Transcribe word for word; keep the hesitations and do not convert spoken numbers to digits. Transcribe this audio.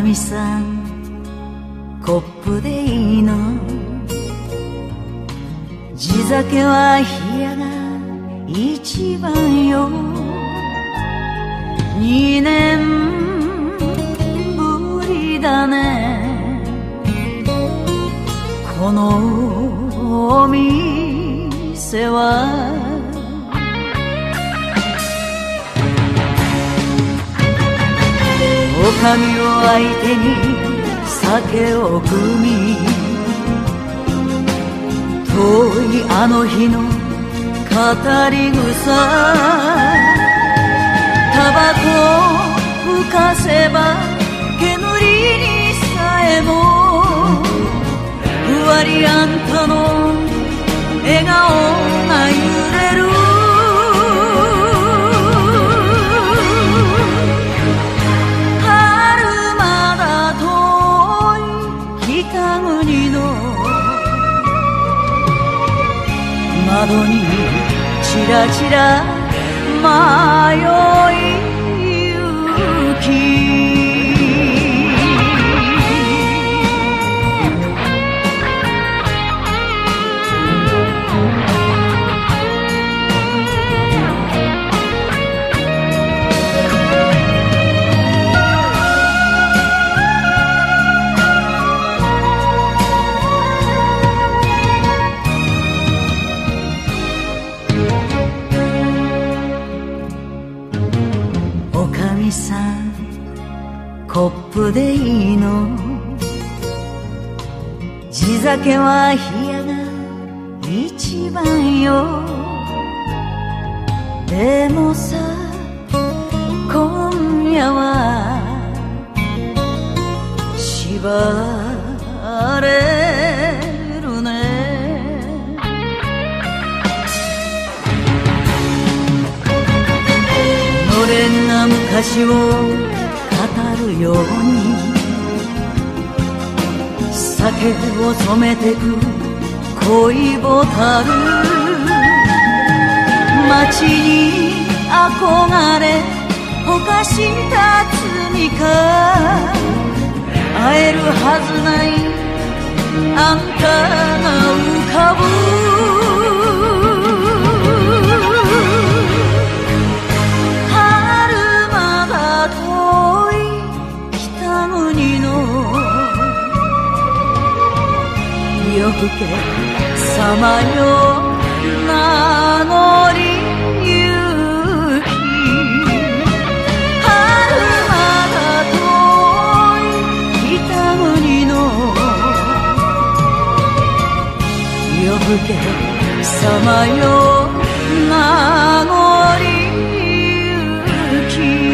みさんコップでいいの、地酒は冷やが一番よ。二年ぶりだねこのお店は。おかみを相手に酒を酌み、遠いあの日の語り草、タバコを吹かせば煙にさえもふわりあんたの笑顔が揺れる。窓にチラチラ迷いゆき、コップでいいの、地酒は冷やが一番よ。でもさ今夜は縛れるね。のれんな昔を語るように酒を染めてく恋ボタル、街に憧れほかした罪か、会えるはずないあんたが浮かぶ。夜更けさまよ名残ゆき、春まだ遠い北国の夜更けさまよ名残ゆき。